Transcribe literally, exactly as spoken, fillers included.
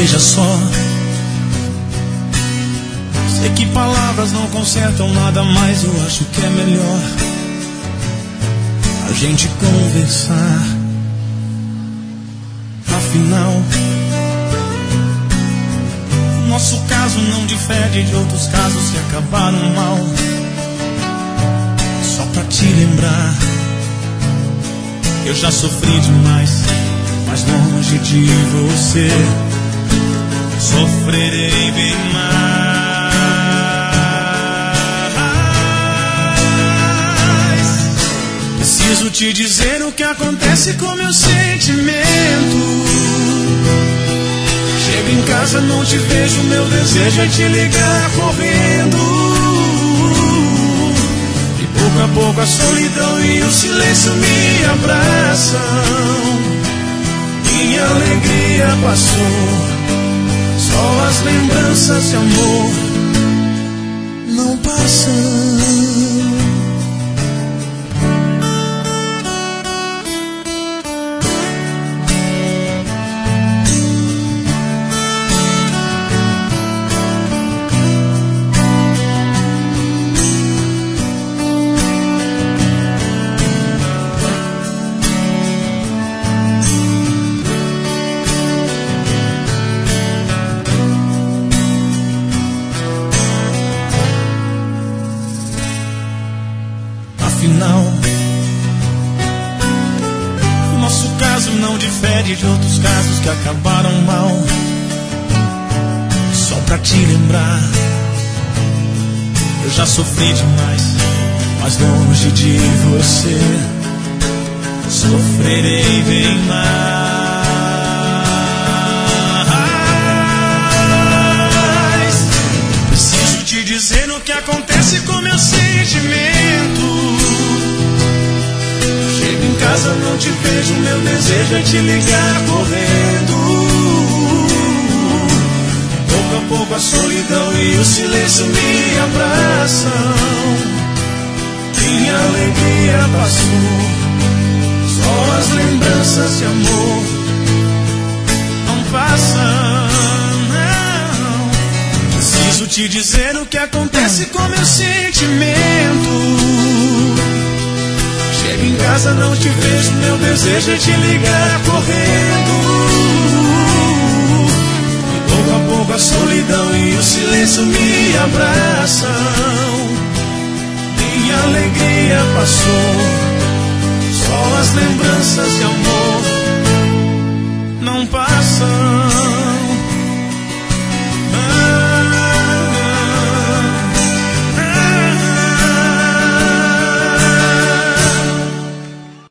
Veja só, sei que palavras não consertam nada, mas eu acho que é melhor a gente conversar. Afinal, o nosso caso não difere de outros casos que acabaram mal. Só pra te lembrar, eu já sofri demais, mas longe de você sofrerei bem mais. Preciso te dizer o que acontece com meu sentimento. Chego em casa, não te vejo, meu desejo é te ligar correndo. E pouco a pouco a solidão e o silêncio me abraçam. Minha alegria passou, só as lembranças de amor não passam. De outros casos que acabaram mal. Só pra te lembrar, eu já sofri demais, mas longe de você sofrerei bem mais. Preciso te dizer o que acontece com meu sentimento. Chego em casa, não te vejo, meu desejo é te ligar correndo. Pouco a pouco a solidão e o silêncio me abraçam. Minha alegria passou, só as lembranças de amor não passam, não. Preciso te dizer o que acontece com meu sentimento. Chego em casa, não te vejo, meu desejo é te ligar correndo. E pouco a pouco a solidão e o silêncio me abraçam. Minha alegria passou, só as lembranças de amor